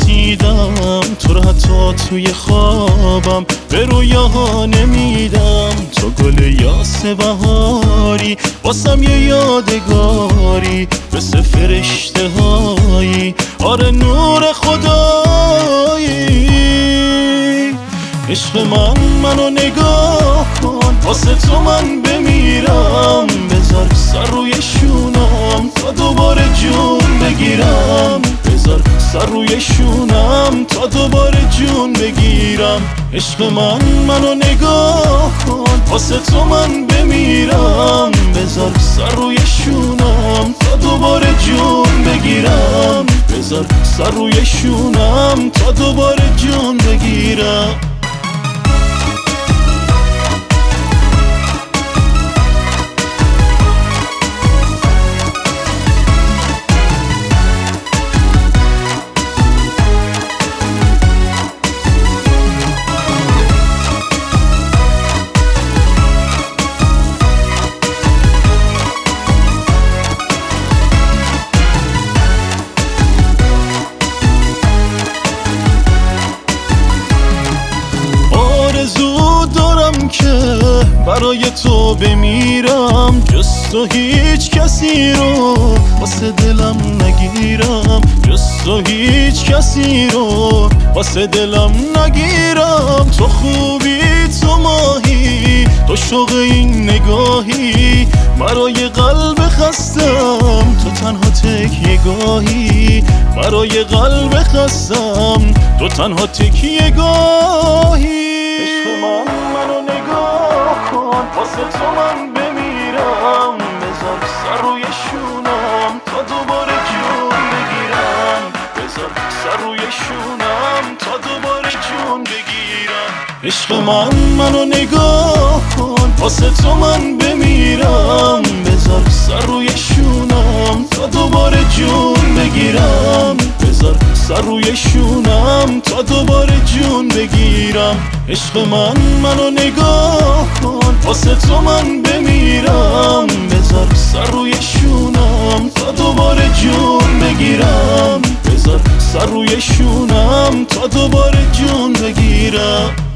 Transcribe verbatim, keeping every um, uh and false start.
ترسیدم تو رو حتی توی خوابم به رویاها نمیدم. تو گل یاس بهاری واسم یه یادگاری، مثل فرشته هایی آره نور خدایی. عشق من منو نگاه کن، واسه تو من بمیرم. بذار سر روی شونم تا دوباره جون بگیرم. بذار سر روی شونم تا دوباره جون بگیرم. عشق من منو نگاه کن، واسه تو من بمیرم. بذار سر روی شونم تا دوباره جون بگیرم. بذار سر روی شونم تا دوباره جون بگیرم. که برای تو بمیرم، جز تو هیچ کسی رو واسه دلم نگیرم. جز تو هیچ کسی رو واسه دلم نگیرم. تو خوبی تو ماهی، تو شوق این نگاهی، برای قلب خستم تو تنها تکیه گاهی. برای قلب خستم تو تنها تکیه گاهی. عشق من منو نگاه کن، واسه تو من بمیرم. بذار سر روی شونم تا دوباره جون بگیرم. بذار سر روی شونم تا دوباره جون بگیرم. عشق من منو نگاه کن، واسه تو من بمیرم. بذار سر روی شونم تا دوباره جون بگیرم. بذار سر روی شونم تا دوباره جون بگیرم. عشق من منو نگاه کن، واسه تو من بمیرم. بذار سر روی شونم تا دوباره جون بگیرم. بذار سر روی شونم تا دوباره جون بگیرم.